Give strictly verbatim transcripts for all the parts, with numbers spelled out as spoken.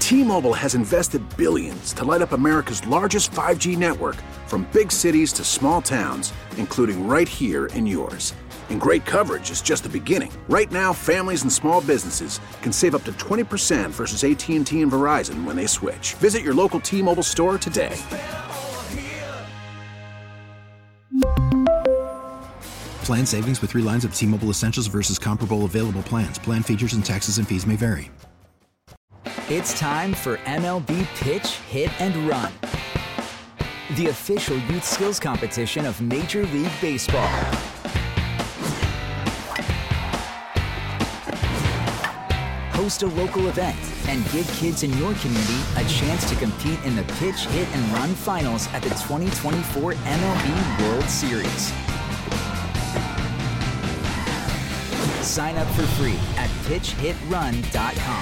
T-Mobile has invested billions to light up America's largest five G network, from big cities to small towns, including right here in yours. And great coverage is just the beginning. Right now, families and small businesses can save up to twenty percent versus A T and T and Verizon when they switch. Visit your local T-Mobile store today. Plan savings with three lines of T-Mobile Essentials versus comparable available plans. Plan features and taxes and fees may vary. It's time for M L B Pitch, Hit, and Run, the official youth skills competition of Major League Baseball. Host a local event and give kids in your community a chance to compete in the Pitch, Hit, and Run finals at the twenty twenty-four M L B World Series. Sign up for free at pitch hit run dot com.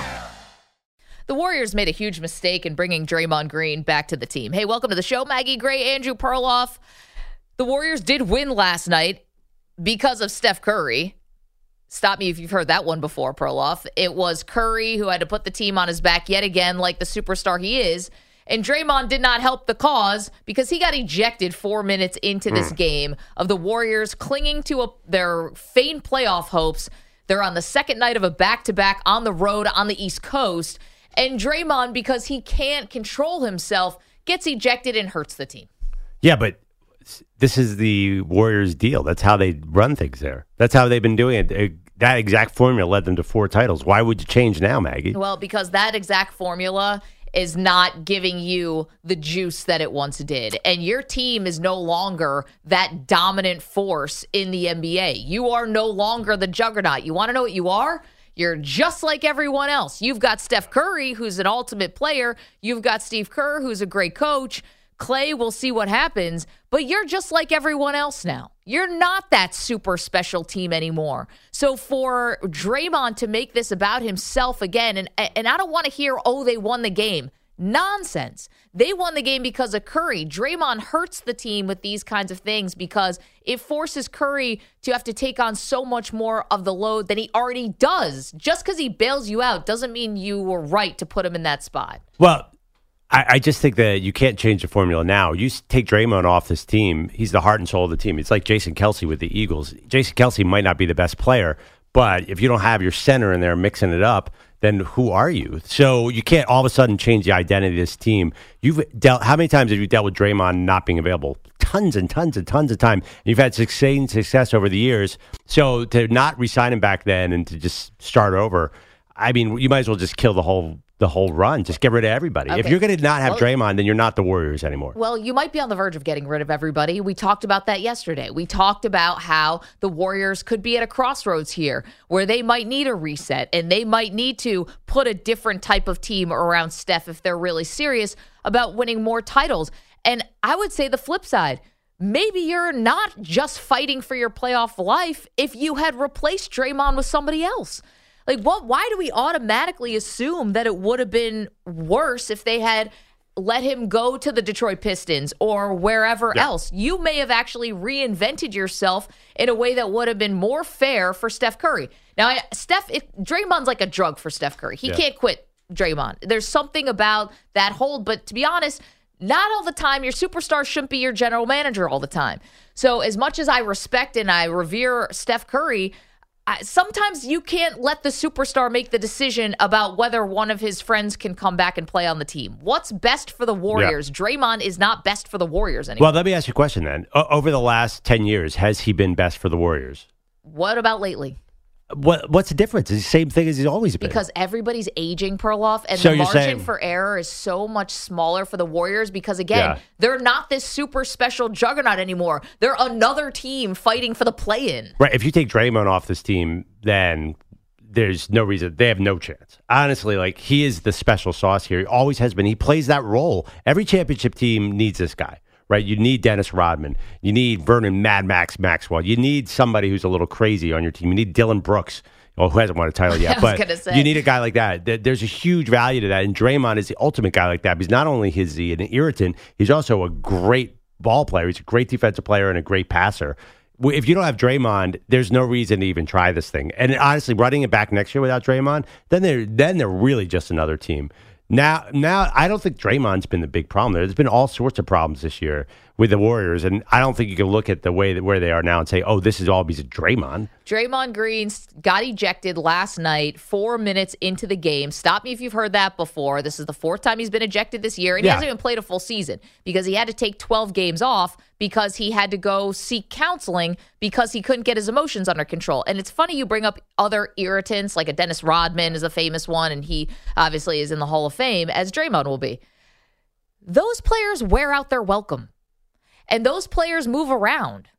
The Warriors made a huge mistake in bringing Draymond Green back to the team. Hey, welcome to the show, Maggie Gray, Andrew Perloff. The Warriors did win last night because of Steph Curry. Stop me if you've heard that one before, Perloff. It was Curry who had to put the team on his back yet again, like the superstar he is. And Draymond did not help the cause because he got ejected four minutes into this mm. game of the Warriors clinging to a, their faint playoff hopes. They're on the second night of a back-to-back on the road on the East Coast. And Draymond, because he can't control himself, gets ejected and hurts the team. Yeah, but this is the Warriors' deal. That's how they run things there. That's how they've been doing it. That exact formula led them to four titles. Why would you change now, Maggie? Well, because that exact formula is not giving you the juice that it once did. And your team is no longer that dominant force in the N B A. You are no longer the juggernaut. You want to know what you are? You're just like everyone else. You've got Steph Curry, who's an ultimate player. You've got Steve Kerr, who's a great coach. Clay, we'll see what happens. But you're just like everyone else now. You're not that super special team anymore. So for Draymond to make this about himself again, and, and I don't want to hear, oh, they won the game. Nonsense. They won the game because of Curry. Draymond hurts the team with these kinds of things because it forces Curry to have to take on so much more of the load than he already does. Just because he bails you out doesn't mean you were right to put him in that spot. Well, I, I just think that you can't change the formula now. You take Draymond off this team, he's the heart and soul of the team. It's like Jason Kelce with the Eagles. Jason Kelce might not be the best player, but if you don't have your center in there mixing it up, then who are you? So you can't all of a sudden change the identity of this team. You've dealt, how many times have you dealt with Draymond not being available? Tons and tons and tons of time. And you've had sustained success over the years. So to not re-sign him back then and to just start over, I mean, you might as well just kill the whole the whole run. Just get rid of everybody. Okay. If you're going to not have well, Draymond, then you're not the Warriors anymore. Well, you might be on the verge of getting rid of everybody. We talked about that yesterday. We talked about how the Warriors could be at a crossroads here where they might need a reset and they might need to put a different type of team around Steph if they're really serious about winning more titles. And I would say the flip side, maybe you're not just fighting for your playoff life if you had replaced Draymond with somebody else. Like, what? Why do we automatically assume that it would have been worse if they had let him go to the Detroit Pistons or wherever yeah. else? You may have actually reinvented yourself in a way that would have been more fair for Steph Curry. Now, I, Steph, it, Draymond's like a drug for Steph Curry. He yeah. can't quit Draymond. There's something about that hold, but to be honest, not all the time. Your superstar shouldn't be your general manager all the time. So as much as I respect and I revere Steph Curry, I, sometimes you can't let the superstar make the decision about whether one of his friends can come back and play on the team. What's best for the Warriors? Yeah. Draymond is not best for the Warriors anymore. Well, let me ask you a question then. O- over the last ten years, has he been best for the Warriors? What about lately? What What's the difference? It's the same thing as he's always been. Because everybody's aging, Perloff, and so the margin saying, for error is so much smaller for the Warriors because, again, yeah. they're not this super special juggernaut anymore. They're another team fighting for the play-in. Right. If you take Draymond off this team, then there's no reason. They have no chance. Honestly, like, he is the special sauce here. He always has been. He plays that role. Every championship team needs this guy. Right, you need Dennis Rodman. You need Vernon Mad Max Maxwell. You need somebody who's a little crazy on your team. You need Dylan Brooks, well, who hasn't won a title yet. I was but say. You need a guy like that. There's a huge value to that. And Draymond is the ultimate guy like that because not only is he an irritant, he's also a great ball player. He's a great defensive player and a great passer. If you don't have Draymond, there's no reason to even try this thing. And honestly, running it back next year without Draymond, then they're then they're really just another team. Now, now I don't think Draymond's been the big problem there. There's been all sorts of problems this year with the Warriors, and I don't think you can look at the way that where they are now and say, "Oh, this is all because of Draymond." Draymond Green got ejected last night, four minutes into the game. Stop me if you've heard that before. This is the fourth time he's been ejected this year, and Yeah. he hasn't even played a full season because he had to take twelve games off because he had to go seek counseling because he couldn't get his emotions under control. And it's funny you bring up other irritants, like a Dennis Rodman is a famous one, and he obviously is in the Hall of Fame, as Draymond will be. Those players wear out their welcome, and those players move around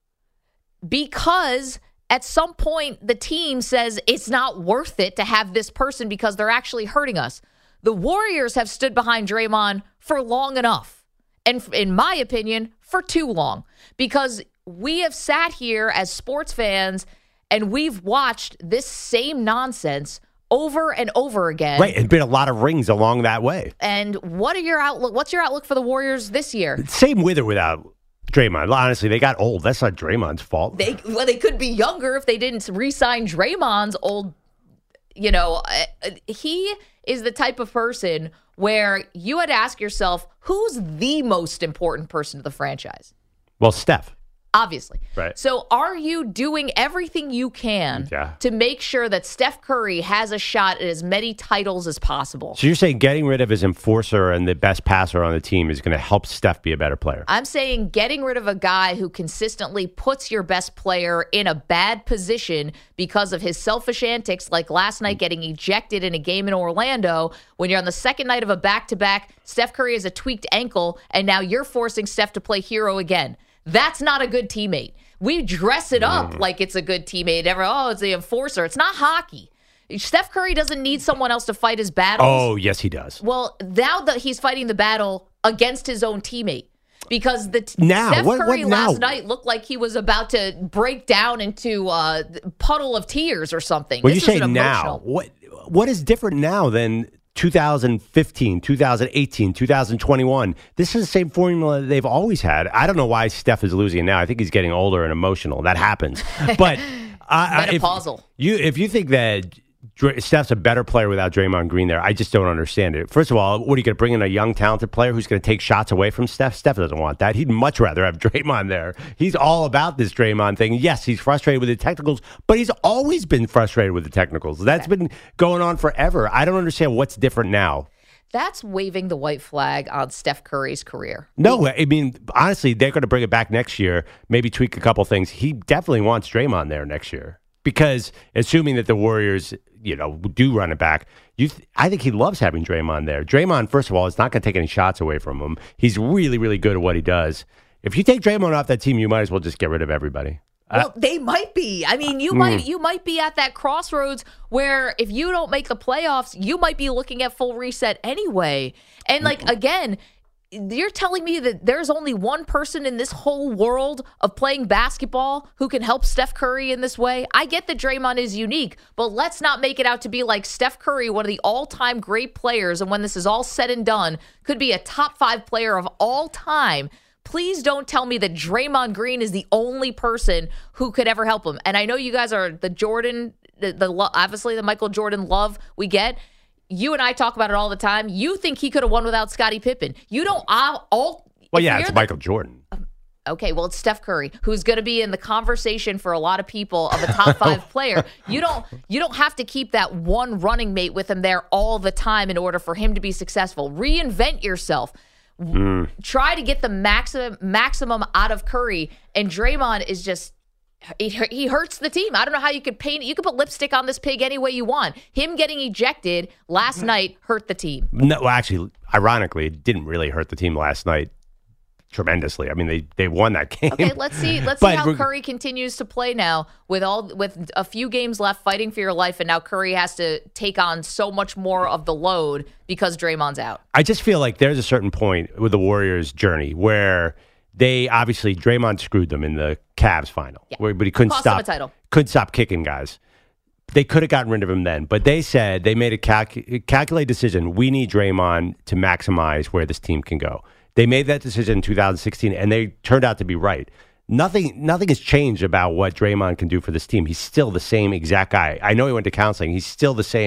because at some point the team says it's not worth it to have this person because they're actually hurting us. The Warriors have stood behind Draymond for long enough, and in my opinion, for too long, because we have sat here as sports fans and we've watched this same nonsense over and over again. Right, and been a lot of rings along that way. And what are your outlook? What's your outlook for the Warriors this year? Same with or without Draymond. Honestly, they got old. That's not Draymond's fault. They well, they could be younger if they didn't re-sign Draymond's old. You know, uh, he is the type of person where you had to ask yourself, who's the most important person to the franchise? Well, Steph. Obviously. Right. So are you doing everything you can Yeah. to make sure that Steph Curry has a shot at as many titles as possible? So you're saying getting rid of his enforcer and the best passer on the team is going to help Steph be a better player? I'm saying getting rid of a guy who consistently puts your best player in a bad position because of his selfish antics, like last night getting ejected in a game in Orlando. When you're on the second night of a back-to-back, Steph Curry has a tweaked ankle, and now you're forcing Steph to play hero again. That's not a good teammate. We dress it up mm. like it's a good teammate. Ever, oh, it's the enforcer. It's not hockey. Steph Curry doesn't need someone else to fight his battles. Oh, yes, he does. Well, now that he's fighting the battle against his own teammate. Because the t- now, Steph what, Curry what now? last night looked like he was about to break down into a puddle of tears or something. When this you say now, what what is different now than two thousand fifteen, two thousand eighteen, two thousand twenty-one? This is the same formula they've always had. I don't know why Steph is losing now. I think he's getting older and emotional. That happens. But uh, menopausal. If you, if you think that Steph's a better player without Draymond Green there, I just don't understand it. First of all, what are you going to bring in a young, talented player who's going to take shots away from Steph? Steph doesn't want that. He'd much rather have Draymond there. He's all about this Draymond thing. Yes, he's frustrated with the technicals, but he's always been frustrated with the technicals. That's been going on forever. I don't understand what's different now. That's waving the white flag on Steph Curry's career. No, I mean, honestly, they're going to bring it back next year, maybe tweak a couple things. He definitely wants Draymond there next year. Because assuming that the Warriors, you know, do run it back, you, th- I think he loves having Draymond there. Draymond, first of all, is not going to take any shots away from him. He's really, really good at what he does. If you take Draymond off that team, you might as well just get rid of everybody. Well, uh, they might be. I mean, you mm. might you might be at that crossroads where if you don't make the playoffs, you might be looking at full reset anyway. And like again. You're telling me that there's only one person in this whole world of playing basketball who can help Steph Curry in this way? I get that Draymond is unique, but let's not make it out to be like Steph Curry, one of the all-time great players, and when this is all said and done, could be a top five player of all time. Please don't tell me that Draymond Green is the only person who could ever help him. And I know you guys are the Jordan, the, the obviously the Michael Jordan love we get. You and I talk about it all the time. You think he could have won without Scottie Pippen. You don't all. all well, yeah, it's the, Michael Jordan. Okay, well, it's Steph Curry, who's going to be in the conversation for a lot of people of a top five player. You don't. You don't have to keep that one running mate with him there all the time in order for him to be successful. Reinvent yourself. Mm. Try to get the maximum maximum out of Curry. And Draymond is just. He, he hurts the team. I don't know how you could paint it. You could put lipstick on this pig any way you want. Him getting ejected last night hurt the team. No, well, actually, ironically, it didn't really hurt the team last night tremendously. I mean, they, they won that game. Okay, let's see. Let's see how Curry continues to play now with all with a few games left, fighting for your life, and now Curry has to take on so much more of the load because Draymond's out. I just feel like there's a certain point with the Warriors' journey where. They obviously Draymond screwed them in the Cavs final, yeah. where, but he couldn't Cost stop. Them a title. Couldn't stop kicking guys. They could have gotten rid of him then, but they said they made a calc- calculated decision. We need Draymond to maximize where this team can go. They made that decision in two thousand sixteen, and they turned out to be right. Nothing, nothing has changed about what Draymond can do for this team. He's still the same exact guy. I know he went to counseling. He's still the same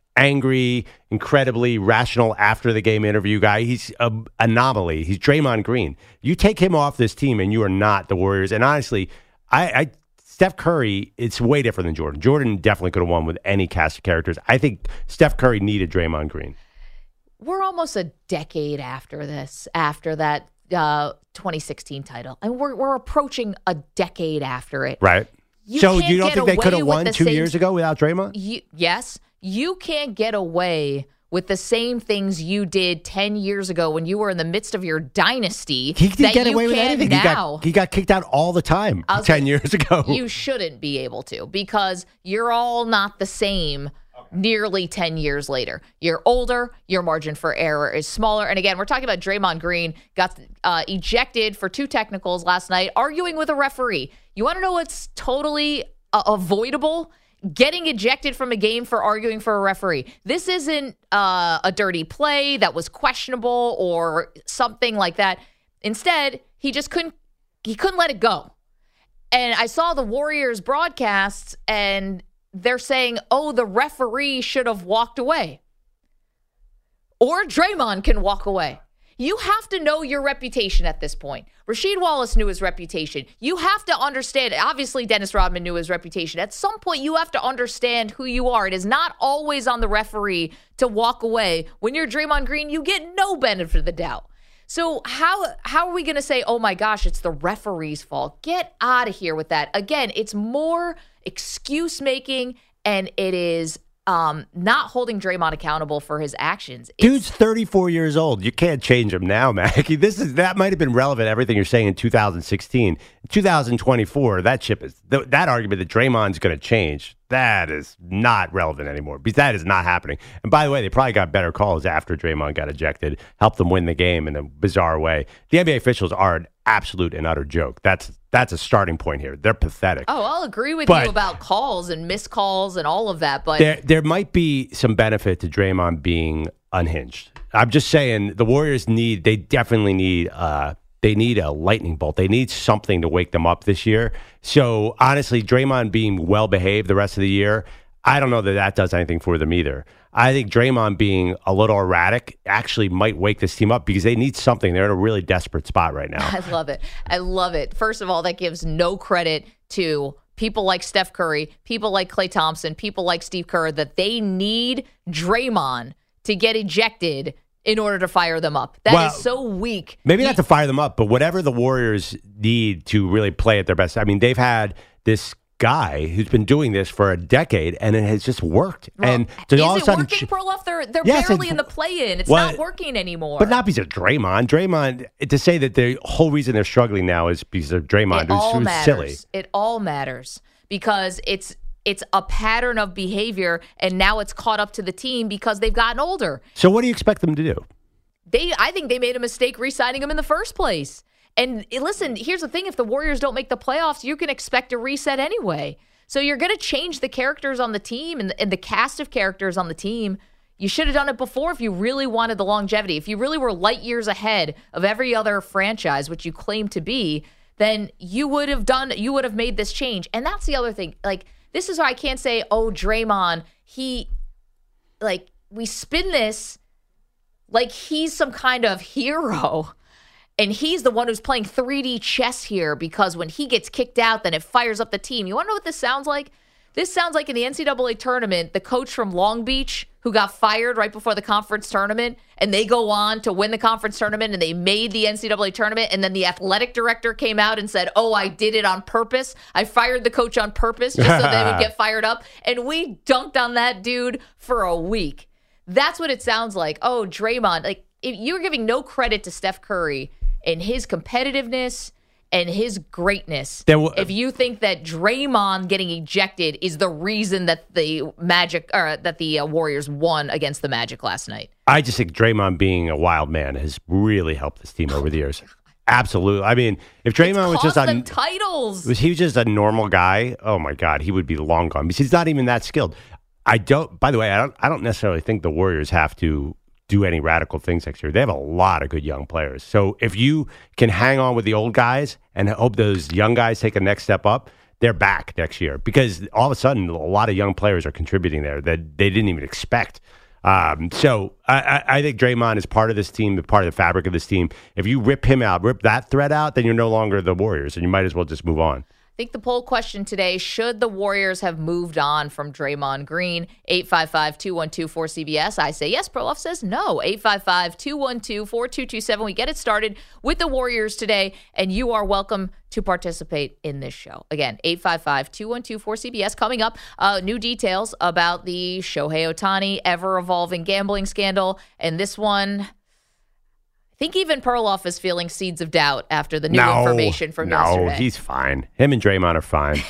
angry, incredibly rational after the game interview guy. He's an anomaly. He's Draymond Green. You take him off this team and you are not the Warriors. And honestly, I, I Steph Curry, it's way different than Jordan. Jordan definitely could have won with any cast of characters. I think Steph Curry needed Draymond Green. We're almost a decade after this, after that uh, twenty sixteen title. And we're we're approaching a decade after it. Right. You so can't you don't get think they could have away won with two the same- years ago without Draymond? You, yes. You can't get away with the same things you did ten years ago when you were in the midst of your dynasty. He didn't that get you away with can anything. He Now. got, he got kicked out all the time I'll ten say, years ago. You shouldn't be able to because you're all not the same nearly ten years later. You're older, your margin for error is smaller. And again, we're talking about Draymond Green, got uh, ejected for two technicals last night, arguing with a referee. You want to know what's totally uh, avoidable? Getting ejected from a game for arguing for a referee. This isn't uh, a dirty play that was questionable or something like that. Instead, he just couldn't he couldn't let it go. And I saw the Warriors broadcasts and they're saying, oh, the referee should have walked away. Or Draymond can walk away. You have to know your reputation at this point. Rasheed Wallace knew his reputation. You have to understand. Obviously, Dennis Rodman knew his reputation. At some point, you have to understand who you are. It is not always on the referee to walk away. When you're Draymond Green, you get no benefit of the doubt. So how how are we going to say, oh my gosh, it's the referee's fault? Get out of here with that. Again, it's more excuse making, and it is um, not holding Draymond accountable for his actions. It's, Dude's thirty-four years old. You can't change him now, Mackie. This is that might have been relevant. Everything you're saying in two thousand sixteen, in two thousand twenty-four. That ship is th- that argument that Draymond's going to change. That is not relevant anymore because that is not happening. And by the way, they probably got better calls after Draymond got ejected, helped them win the game in a bizarre way. The N B A officials are an absolute and utter joke. That's that's a starting point here. They're pathetic. Oh, I'll agree with But- you about calls and missed calls and all of that, but There, there might be some benefit to Draymond being unhinged. I'm just saying the Warriors need, they definitely need, uh, they need a lightning bolt. They need something to wake them up this year. So honestly, Draymond being well behaved the rest of the year, I don't know that that does anything for them either. I think Draymond being a little erratic actually might wake this team up because they need something. They're in a really desperate spot right now. I love it. I love it. First of all, that gives no credit to people like Steph Curry, people like Klay Thompson, people like Steve Kerr, that they need Draymond to get ejected in order to fire them up. That Well, is so weak. Maybe He- not to fire them up, but whatever the Warriors need to really play at their best. I mean, they've had this guy who's been doing this for a decade, and it has just worked. Well, and to is all it of a sudden, working, Perloff? They're, they're Yes, barely it- in the play-in. It's well, not working anymore. but not because of Draymond. Draymond, to say that the whole reason they're struggling now is because of Draymond, It all who's, who's matters. silly. It all matters because it's it's a pattern of behavior, and now it's caught up to the team because they've gotten older. So what do you expect them to do? They, I think they made a mistake re-signing him in the first place. And eh, listen, here's the thing: if the Warriors don't make the playoffs, you can expect a reset anyway. So you're going to change the characters on the team and the, and the cast of characters on the team. You should have done it before if you really wanted the longevity. If you really were light years ahead of every other franchise, which you claim to be, then you would have done. You would have made this change. And that's the other thing. Like, this is why I can't say, "Oh, Draymond, he," like, we spin this like he's some kind of hero. And he's the one who's playing three D chess here because when he gets kicked out, then it fires up the team. You want to know what this sounds like? This sounds like in the N C double A tournament, the coach from Long Beach who got fired right before the conference tournament, and they go on to win the conference tournament, and they made the N C double A tournament, and then the athletic director came out and said, oh, I did it on purpose. I fired the coach on purpose just so they would get fired up. And we dunked on that dude for a week. That's what it sounds like. Oh, Draymond, like, if you're giving no credit to Steph Curry and his competitiveness and his greatness, w- if you think that Draymond getting ejected is the reason that the Magic or that the uh, Warriors won against the Magic last night. I just think Draymond being a wild man has really helped this team over the years. Absolutely. I mean, if Draymond was Cost just them a titles. was he just a normal guy, oh my God, he would be long gone because he's not even that skilled. I don't. By the way, I don't. I don't necessarily think the Warriors have to do any radical things next year. They have a lot of good young players. So if you can hang on with the old guys and hope those young guys take a next step up, they're back next year because all of a sudden a lot of young players are contributing there that they didn't even expect. Um, so I, I, I think Draymond is part of this team, part of the fabric of this team. If you rip him out, rip that thread out, then you're no longer the Warriors, and you might as well just move on. I think the poll question today, should the Warriors have moved on from Draymond Green? eight five five, two one two, four C B S. I say yes. Perloff says no. eight five five, two one two, four two two seven. We get it started with the Warriors today, and you are welcome to participate in this show. Again, eight five five, two one two, four C B S. Coming up, uh, new details about the Shohei Ohtani ever-evolving gambling scandal, and this one... I think even Perloff is feeling seeds of doubt after the new no, information from no, yesterday. No, he's fine. Him and Draymond are fine.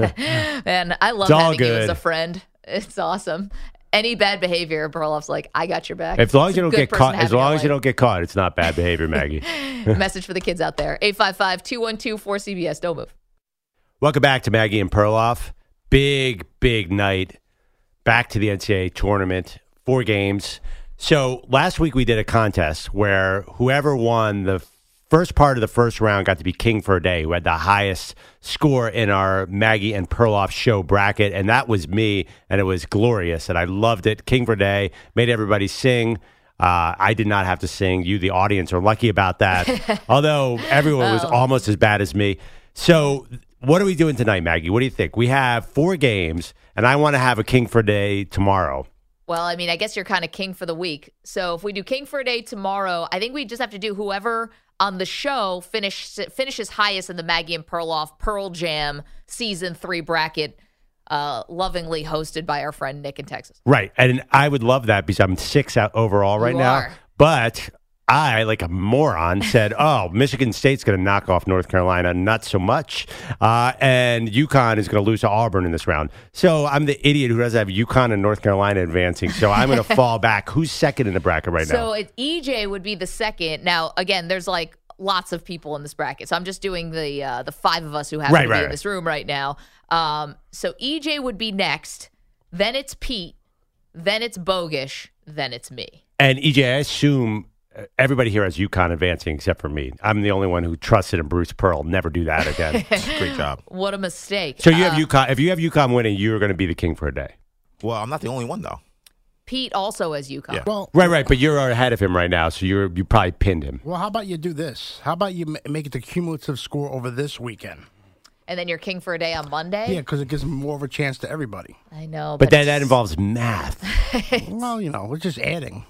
Man, I love It's all having you good. as a friend. It's awesome. Any bad behavior, Perloff's like, I got your back. As long as It's you a don't good get person caught, to have as in your long as you life. don't get caught, it's not bad behavior, Maggie. Message for the kids out there. eight five five, two one two, four C B S. Don't move. Welcome back to Maggie and Perloff. Big, big night. Back to the N C double A tournament. Four games. So last week we did a contest where whoever won the first part of the first round got to be king for a day, who had the highest score in our Maggie and Perloff show bracket, and that was me, and it was glorious, and I loved it. King for a day, made everybody sing. Uh, I did not have to sing. You, the audience, are lucky about that, although everyone was Oh. almost as bad as me. So what are we doing tonight, Maggie? What do you think? We have four games, and I want to have a king for a day tomorrow. Well, I mean, I guess you're kind of king for the week. So if we do king for a day tomorrow, I think we just have to do whoever on the show finish, finishes highest in the Maggie and Perloff Pearl Jam season three bracket, uh, lovingly hosted by our friend Nick in Texas. Right. And I would love that because I'm six out overall right You now. are. But I, like a moron, said, oh, Michigan State's going to knock off North Carolina. Not so much. Uh, and UConn is going to lose to Auburn in this round. So I'm the idiot who doesn't have UConn and North Carolina advancing. So I'm going to fall back. Who's second in the bracket right So now? it, E J would be the second. Now, again, there's like lots of people in this bracket. So I'm just doing the uh, the five of us who happen Right, to be right, in right. this room right now. Um, so E J would be next. Then it's Pete. Then it's Bogish. Then it's me. And E J, I assume uh, everybody here has UConn advancing except for me. I'm the only one who trusted in Bruce Pearl. Never do that again. Great job. What a mistake. So you have Uh, UConn. If you have UConn winning, you're going to be the king for a day. Well, I'm not the only one, though. Pete also has UConn. Yeah. Well, Right, right. But you're ahead of him right now, so you're you probably pinned him. well, how about you do this? How about you ma- make it the cumulative score over this weekend? And then you're king for a day on Monday? Yeah, because it gives more of a chance to everybody. I know. But then it's- that involves math. Well, you know, we're just adding.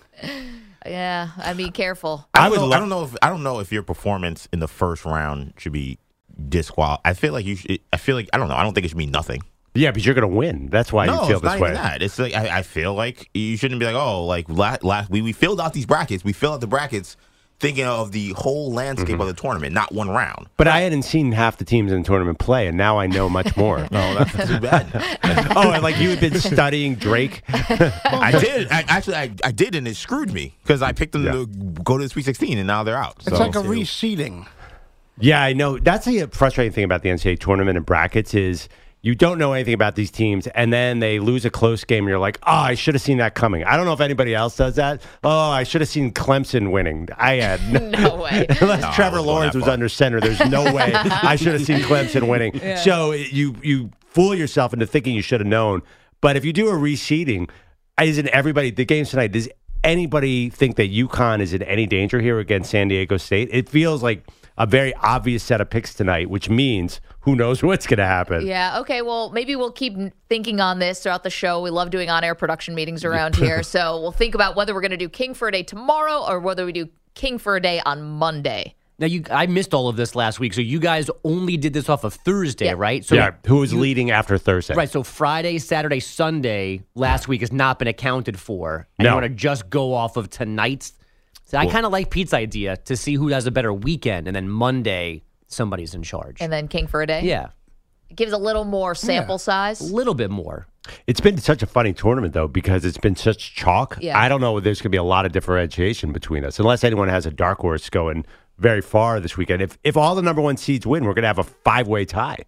Yeah, I mean, careful. I, I don't would know, lo- I don't know if I don't know if your performance in the first round should be disqualified. I feel like you. Should, I feel like I don't know. I don't think it should be nothing. Yeah, because you're going to win. That's why no, you feel it's this not way. even that. It's like I, I feel like you shouldn't be like, oh, like last, last we we filled out these brackets. We filled out the brackets thinking of the whole landscape Mm-hmm. of the tournament, not one round. But I hadn't seen half the teams in the tournament play, and now I know much more. No, that's too bad. Oh, and like you had been studying Drake. I did. I, actually, I, I did, and it screwed me because I picked them Yeah. to go to the Sweet sixteen, and now they're out. It's So- like a reseeding. Yeah, I know. That's the frustrating thing about the N C double A tournament and brackets is you don't know anything about these teams, and then they lose a close game, and you're like, oh, I should have seen that coming. I don't know if anybody else does that. Oh, I should have seen Clemson winning. I had No way. Unless No, I Trevor was going Lawrence that was far. under center, there's no way I should have seen Clemson winning. So you you fool yourself into thinking you should have known. But if you do a reseeding, isn't everybody the games tonight? Does anybody think that UConn is in any danger here against San Diego State? It feels like a very obvious set of picks tonight, which means who knows what's going to happen. Yeah, okay, well, maybe we'll keep thinking on this throughout the show. We love doing on-air production meetings around here, so we'll think about whether we're going to do King for a Day tomorrow or whether we do King for a Day on Monday. Now, you, I missed all of this last week, so you guys only did this off of Thursday, Yeah. right? So yeah, who was leading after Thursday? Right, so Friday, Saturday, Sunday last week has not been accounted for. And No. you want to just go off of tonight's. So I kind of like Pete's idea to see who has a better weekend, and then Monday, somebody's in charge. And then King for a Day? yeah, It gives a little more sample a size. little bit more. It's been such a funny tournament, though, because it's been such chalk. Yeah. I don't know if there's going to be a lot of differentiation between us, unless anyone has a dark horse going very far this weekend. If if all the number one seeds win, we're going to have a five-way tie.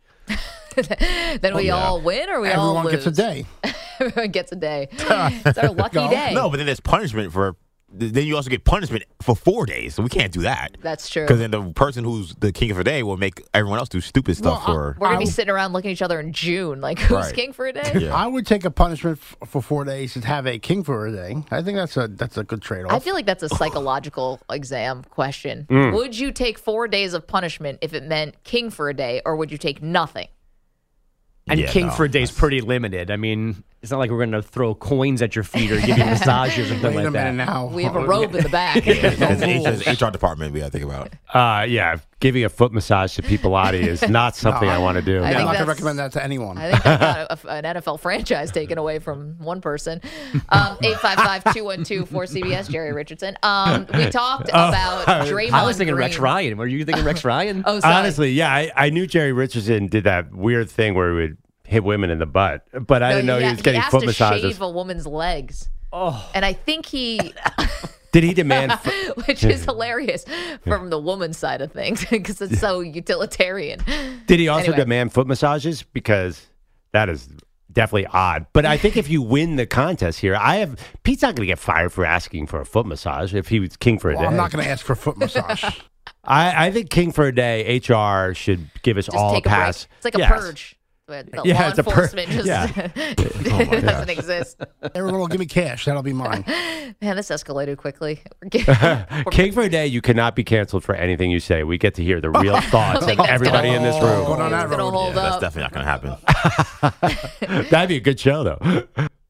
Then we all win or we all Everyone lose? gets a day. Everyone gets a day. It's our lucky day. No, but then there's punishment for then you also get punishment for four days. So we can't do that. That's true. Because then the person who's the king for a day will make everyone else do stupid stuff Well, for. We're going to be I- sitting around looking at each other in June. Like, who's Right. king for a day? Yeah. I would take a punishment f- for four days and have a king for a day. I think that's a that's a good trade off. I feel like that's a psychological exam question. Mm. Would you take four days of punishment if it meant king for a day, or would you take nothing? And Yeah, king no, for a day is pretty limited. I mean, it's not like we're going to throw coins at your feet or give you a massage or something Wait like a minute that. now. We have a robe in the back. It's, it's the H R department we got to think about. Uh, yeah, giving a foot massage to Pipilotti is not something I want to do. I I'm think not going to that's- recommend that to anyone. I think they got a, an N F L franchise taken away from one person. Um, eight five five, two one two, four C B S, Jerry Richardson. Um, we talked about Draymond I was thinking Green. Rex Ryan. Were you thinking Rex Ryan? Oh, sorry. Honestly, yeah, I, I knew Jerry Richardson did that weird thing where he would hit women in the butt, but I No, didn't know he ha- was getting has foot to massages. shave a woman's legs. Oh. And I think he, Did he demand? Fo- which is hilarious from the woman's side of things because it's so utilitarian. Did he also Anyway. demand foot massages? Because that is definitely odd. But I think if you win the contest here, I have Pete's not going to get fired for asking for a foot massage if he was king for a Well, day. I'm not going to ask for a foot massage. I, I think king for a day. H R should give us Just all take a a break. pass. It's like a Yes. purge. But the Yeah, law it's a pur- enforcement just yeah. doesn't exist. Everyone will give me cash. That'll be mine. Man, this escalated quickly. We're getting- we're- King for a day, you cannot be canceled for anything you say. We get to hear the real thoughts think of that's everybody gonna- in this Oh, room. going on it's that gonna road. hold Yeah, that's up. definitely not going to happen. That'd be a good show, though.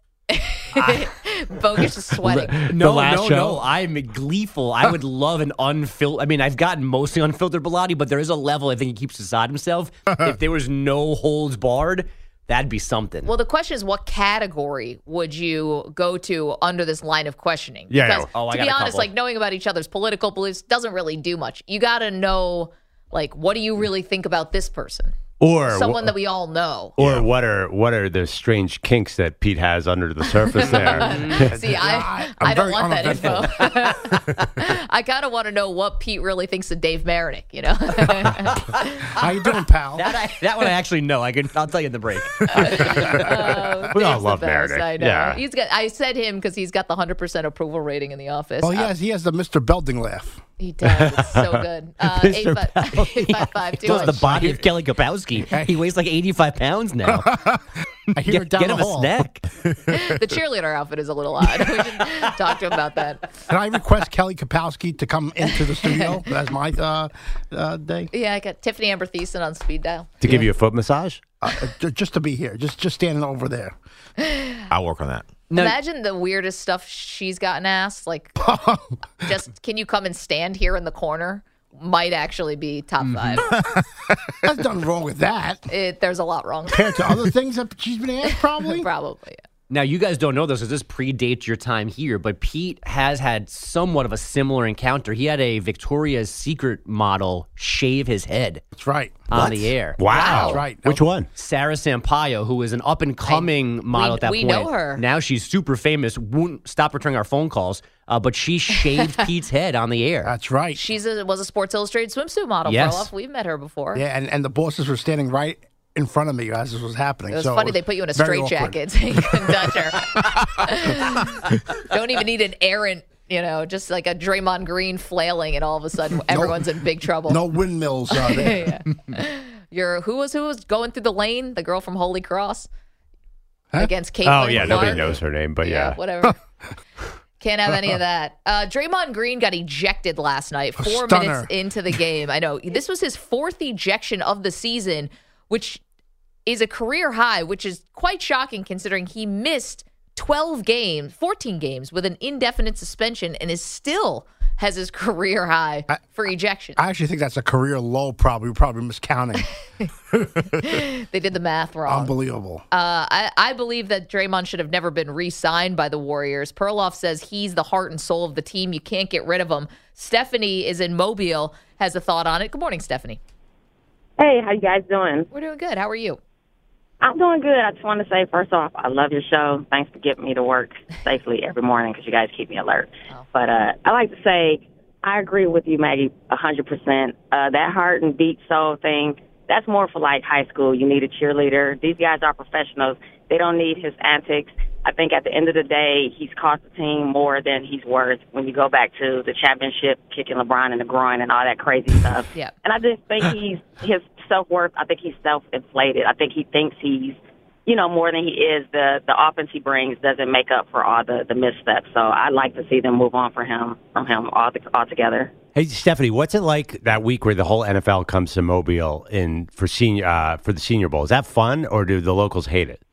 Bogus is sweating. No, last no, show? no. I'm gleeful. I would love an unfiltered. I mean, I've gotten mostly unfiltered Bilotti, but there is a level I think he keeps beside himself. If there was no holds barred, that'd be something. Well, the question is, what category would you go to under this line of questioning? Yeah, Because yeah. Oh, I to got be a honest, couple. like knowing about each other's political beliefs doesn't really do much. You got to know, like, what do you really think about this person? Or Someone that we all know. or what are what are the strange kinks that Pete has under the surface there? See, I, I- I'm I don't very want that info. I kind of want to know what Pete really thinks of Dave Marinick, you know? How you doing, pal? that I, that one I actually know. I can. I'll tell you in the break. Uh, We all Dave's the love best, Marinick. I know. Yeah. He's got. I said him because he's got the hundred percent approval rating in the office. well, he Uh, has he has the Mister Belding laugh. He does. It's so good. Uh, eight Mister five eight five five two He was the one. body of Kelly Kapowski. He weighs like eighty-five pounds now. I hear it Get, down get the him a hall. snack. The cheerleader outfit is a little odd. We should talk to him about that. Can I request Kelly Kapowski to come into the studio? That's my uh, uh, day. Yeah, I got Tiffany Amber Thiessen on speed dial. To give you a foot massage? Uh, ju- just to be here, just just standing over there. I'll work on that. No. Imagine the weirdest stuff she's gotten asked. Like, just can you come and stand here in the corner? Might actually be top five. There's nothing wrong with that. It, there's a lot wrong. Compared to other things that she's been asked, probably. Probably. Yeah. Now, you guys don't know this because this predates your time here, but Pete has had somewhat of a similar encounter. He had a Victoria's Secret model shave his head That's right. on the air. Wow. That's right. Which one? Sarah Sampaio, who is an up-and-coming model we- at that we point. know her. Now she's super famous, won't stop returning our phone calls, uh, but she shaved Pete's head on the air. That's right. She's a, was a Sports Illustrated swimsuit model. Yes. Perloff. We've met her before. Yeah, and, and the bosses were standing right in front of me as this was happening. It was so funny it they put you in a very straight awkward. jacket so you couldn't touch her. Don't even need an errant, you know, just like a Draymond Green flailing, and all of a sudden everyone's in big trouble. No windmills uh, there. Yeah. You're who was who was going through the lane? The girl from Holy Cross Huh? against Caitlin. Oh, yeah. Clark. Nobody knows her name, but yeah. whatever. Can't have any of that. Uh, Draymond Green got ejected last night, four Stunner. minutes into the game. I know this was his fourth ejection of the season, which is a career high, which is quite shocking considering he missed twelve games, fourteen games with an indefinite suspension, and is still has his career high for ejection. I actually think that's a career low, probably. We're probably miscounting. They did the math wrong. Unbelievable. Uh, I, I believe that Draymond should have never been re-signed by the Warriors. Perloff says he's the heart and soul of the team. You can't get rid of him. Stephanie is in Mobile, has a thought on it. Good morning, Stephanie. Hey, how you guys doing? We're doing good. How are you? I'm doing good. I just want to say, first off, I love your show. Thanks for getting me to work safely every morning because you guys keep me alert. Oh. But uh, I like to say I agree with you, Maggie, one hundred percent. Uh, that heart and beat soul thing, that's more for like high school. You need a cheerleader. These guys are professionals. They don't need his antics. I think at the end of the day, he's cost the team more than he's worth when you go back to the championship, kicking LeBron in the groin and all that crazy stuff. Yeah. And I just think he's his self-worth, I think he's self-inflated. I think he thinks he's, you know, more than he is. The the offense he brings doesn't make up for all the, the missteps. So I'd like to see them move on for him from him all the, altogether. Hey, Stephanie, what's it like that week where the whole N F L comes to Mobile in for senior uh, for the Senior Bowl? Is that fun, or do the locals hate it?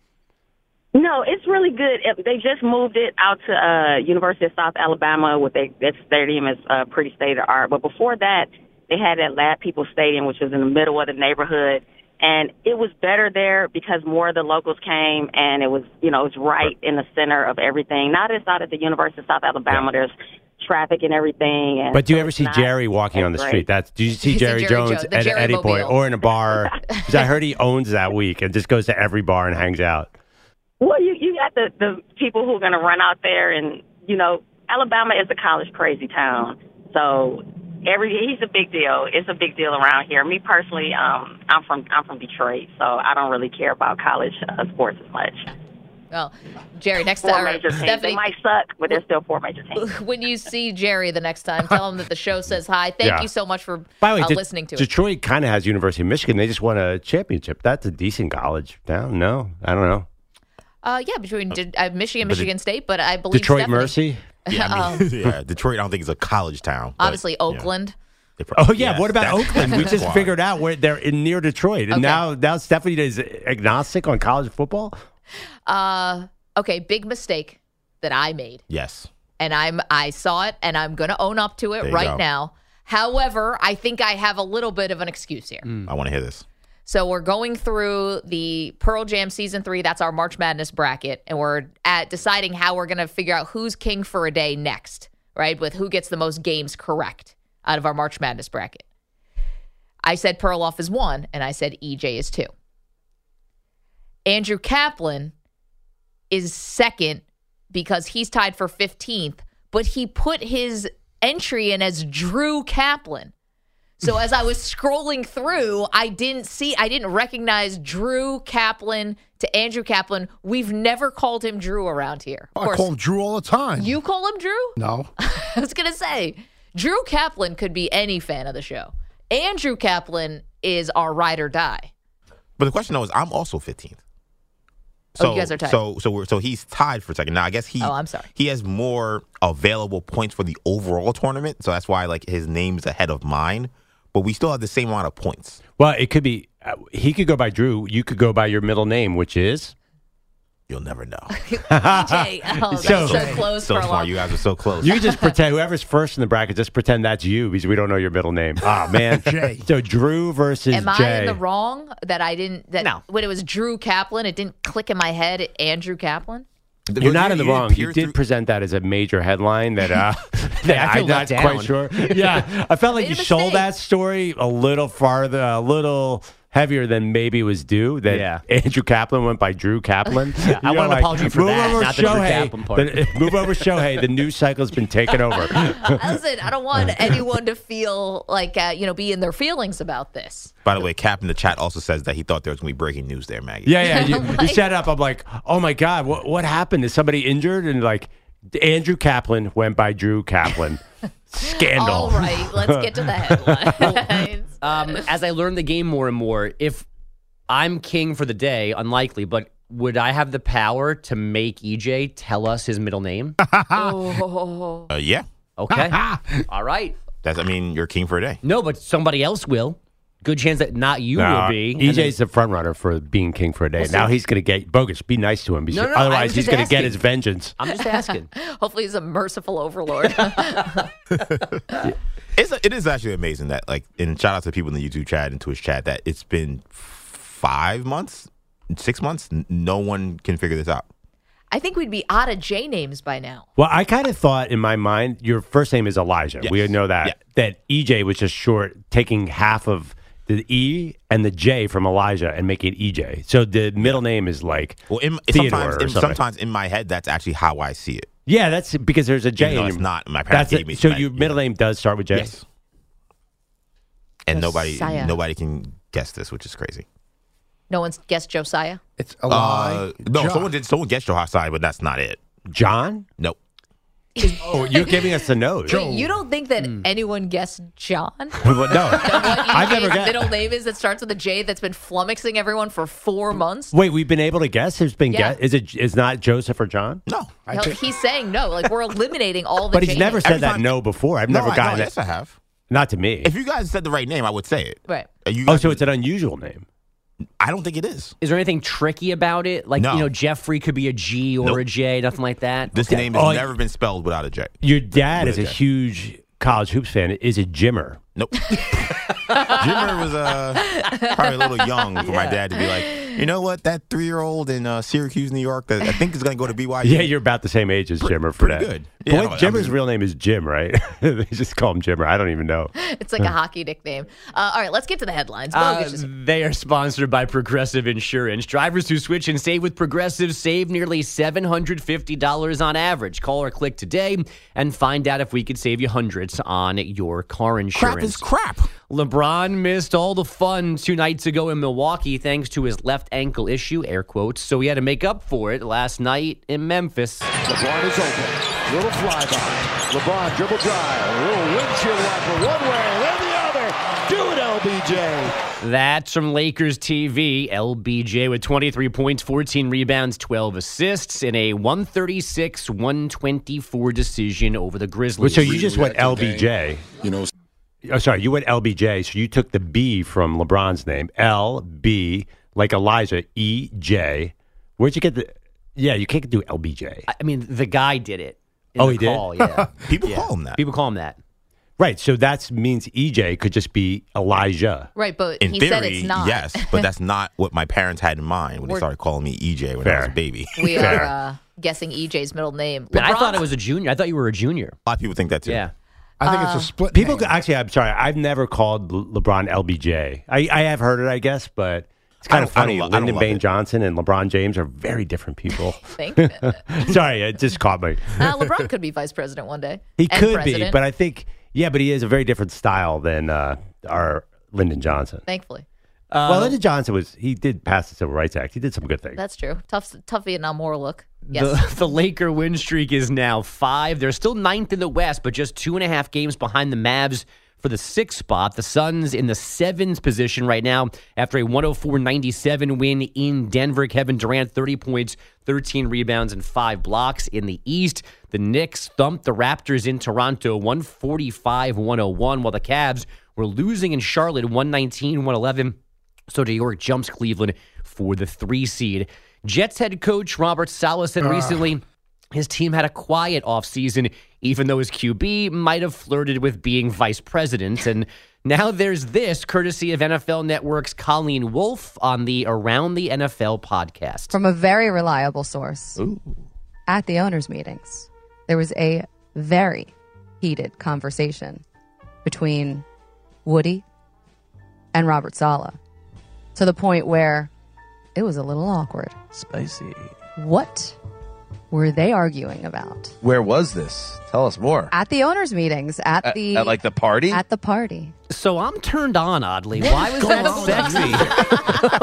No, it's really good. It, they just moved it out to uh, University of South Alabama. With their, their stadium is uh, pretty state of art. But before that, they had that Lad People Stadium, which was in the middle of the neighborhood, and it was better there because more of the locals came, and it was, you know, it was right in the center of everything. Not as out at the University of South Alabama. There's traffic and everything. And but do you so ever it's see not Jerry walking as on the great. street? That's do you see You see Jerry, Jerry Jones Jo- the at Jerry any point, Mobile. or in a bar? Because I heard he owns that week and just goes to every bar and hangs out. Well, you you got the the people who are going to run out there, and you know, Alabama is a college crazy town, so every he's a big deal. It's a big deal around here. Me personally, um, I'm from I'm from Detroit, so I don't really care about college uh, sports as much. Well, Jerry, next Four time, major teams. They Stephanie, might suck, but they're still four major teams. when you see Jerry the next time, tell him that the show says hi. Thank Yeah. you so much for By the way, uh, De- listening to it. Detroit kind of has University of Michigan. They just won a championship. That's a decent college town. No, I don't know. Uh, yeah, between De- uh, Michigan, But Michigan State, but I believe Detroit Stephanie- Mercy. Yeah, I Um, mean, yeah, Detroit. I don't think is a college town. but, Obviously, you know, Oakland. they pro- Oh yeah, yes, what about that's- Oakland? We that's just why. figured out where they're in near Detroit, and Okay. now now Stephanie is agnostic on college football. Uh, okay, big mistake that I made, Yes. and I'm I saw it, and I'm going to own up to it There you right go. now. However, I think I have a little bit of an excuse here. I want to hear this. So we're going through the Pearl Jam season three. That's our March Madness bracket, and we're at deciding how we're going to figure out who's king for a day next, right? With who gets the most games correct out of our March Madness bracket. I said Perloff is one, and I said E J is two. Andrew Kaplan is second because he's tied for fifteenth, but he put his entry in as Drew Kaplan. So as I was scrolling through, I didn't see, I didn't recognize Drew Kaplan to Andrew Kaplan. We've never called him Drew around here. Of I course, call him Drew all the time. you call him Drew? No. I was going to say, Drew Kaplan could be any fan of the show. Andrew Kaplan is our ride or die. But the question though is, I'm also fifteenth. Oh, So, you guys are tied. So, so we're so he's tied for second. Now, I guess he. Oh, I'm sorry. He has more available points for the overall tournament, so that's why like his name's ahead of mine. But we still have the same amount of points. Well, it could be uh, he could go by Drew. You could go by your middle name, which is You'll never know. E J, oh, that's so, So- close so for a smart. long. You guys are so close. you just pretend whoever's first in the bracket. Just pretend that's you because we don't know your middle name. Ah man, Jay. So Drew versus Am Jay. I in the wrong that I didn't, that No. when it was Drew Kaplan, it didn't click in my head, Andrew Kaplan? You're not in the You wrong. didn't You peer did through- present that as a major headline that, uh, that I feel I'm not let quite down. sure. Yeah, I felt like Made you a sold mistake. that story a little farther, a little heavier than maybe it was due. That Yeah. Andrew Kaplan went by Drew Kaplan. Yeah, I You want know, an apology for move that, over not the Drew Shohei. Kaplan part. The- move over Shohei. The news cycle's been taken over. Listen, I don't want anyone to feel like, uh, you know, be in their feelings about this. By the way, Cap in the chat also says that he thought there was going to be breaking news there, Maggie. Yeah, yeah. You, Like- you set it up. I'm like, oh my god, what what happened? Is somebody injured? And like, Andrew Kaplan went by Drew Kaplan. Scandal. All right, let's get to the headlines. Um, as I learn the game more and more, if I'm king for the day, unlikely, but would I have the power to make E J tell us his middle name? oh, Uh, yeah. Okay. All right. That's. I mean, you're king for a day. No, but somebody else will. Good chance that not you No, will be. E J's the front runner for being king for a day. We'll now see. he's going to get bogus. Be nice to him. Because No, no, no, I otherwise, was he's just going to get asking. his vengeance. I'm just asking. hopefully he's a merciful overlord. It's a, it is actually amazing that like, and shout out to people in the YouTube chat and Twitch chat that it's been five months, six months. n- No one can figure this out. I think we'd be out of J names by now. Well, I kind of thought in my mind, your first name is Elijah. Yes. We know that. Yeah. That E J was just short, taking half of the E and the J from Elijah and making it E J. So the middle name is like Well, in, Theodore sometimes, or in, something. sometimes in my head, that's actually how I see it. Yeah, that's because there's a J. Even though in it's your- not. My parents That's gave it. me- So my- your middle name does start with J. Yes. And nobody, Josiah. nobody can guess this, which is crazy. No one's guessed Josiah? It's a lie. Uh, no, John. someone did. Someone guessed Josiah, but that's not it. John? Nope. Oh, you're giving us the nose. Wait, you don't think that anyone guessed John? Well, no, I've never Jay's guessed. middle name is that starts with a J that's been flummoxing everyone for four months? Wait, we've been able to guess. There's been Yeah. guess. Is it? Is not Joseph or John? No. I He'll- think- He's saying no. Like, we're eliminating all the But he's J never names. said Every that time- no before. I've No, never I, gotten no, that. yes, I have. Not to me. If you guys said the right name, I would say it. Right. Uh, You Oh, guys so would- it's an unusual name. I don't think it is. Is there anything tricky about it? Like, No. you know, Jeffrey could be a G or Nope. a J, nothing like that? This Okay. name has Oh, never been spelled without a J. Your dad is a With a J. huge college hoops fan. Is a Jimmer. Nope. Jimmer was uh, probably a little young for my dad to be like, you know what, that three-year-old in uh, Syracuse, New York, that I think is going to go to B Y U. Yeah, you're about the same age as Jimmer for pretty that. good. Yeah, Boy, no, I Jimmer's mean- real name is Jim, right? They just call him Jimmer. I don't even know. It's like a hockey nickname. Uh, all right, let's get to the headlines. Uh, Bogus is- they are sponsored by Progressive Insurance. Drivers who switch and save with Progressive save nearly seven hundred fifty dollars on average. Call or click today and find out if we could save you hundreds on your car insurance. Crap is crap. LeBron missed all the fun two nights ago in Milwaukee thanks to his left ankle issue, air quotes, so he had to make up for it last night in Memphis. LeBron is open. Little flyby. LeBron dribble drive. A little windshield wiper one way, then the other. Do it, L B J. That's from Lakers T V. L B J with twenty-three points, fourteen rebounds, twelve assists in a one thirty-six one twenty-four decision over the Grizzlies. So you just went L B J. You know, Oh, sorry, you went L B J. So you took the B from LeBron's name. L B, like Elijah, E J. Where'd you get the? Yeah, you can't do L B J. I mean, the guy did it. in Oh, the he did? call, yeah. People Yeah. call him that. People call him that. Right. So that means E J could just be Elijah. right, but In he theory, said it's not. yes, but that's not what my parents had in mind when they We're- started calling me E J when I Fair. was a baby. We are Fair. uh, guessing E J's middle name. Man, I LeBron- thought it was a junior. I thought you were a junior. A lot of people think that too. Yeah. I think Uh, it's a split. People name. could- actually, I'm sorry, I've never called Le- LeBron L B J. I, I have heard it, I guess, but it's kind I of don't- I funny. don't lo- I don't Lyndon love Baines it. Johnson and LeBron James are very different people. Think. uh, Sorry, it just caught me. LeBron could be vice president one day. He And could president, be, but I think, yeah, but he has a very different style than uh, our Lyndon Johnson. thankfully. well, Lyndon Johnson was, he did pass the Civil Rights Act. He did some good things. That's true. Tough, tough Vietnam War look. Yes. The, the Laker win streak is now five. They're still ninth in the West, but just two and a half games behind the Mavs for the sixth spot. The Suns in the seventh position right now after a one oh four ninety-seven win in Denver. Kevin Durant, thirty points, thirteen rebounds, and five blocks. In the East, the Knicks thumped the Raptors in Toronto, one forty-five one oh one, while the Cavs were losing in Charlotte, one nineteen one eleven. So New York jumps Cleveland for the three seed. Jets head coach Robert Saleh said recently his team had a quiet offseason, even though his Q B might have flirted with being vice president. And now there's this, courtesy of N F L Network's Colleen Wolfe on the Around the N F L podcast. From a very reliable source. At the owners' meetings, there was a very heated conversation between Woody and Robert Saleh, to the point where it was a little awkward. Spicy. What were they arguing about? Where was this? Tell us more. At the owners' meetings, at, At, the at like the party? at the party. So I'm turned on, oddly. Why was that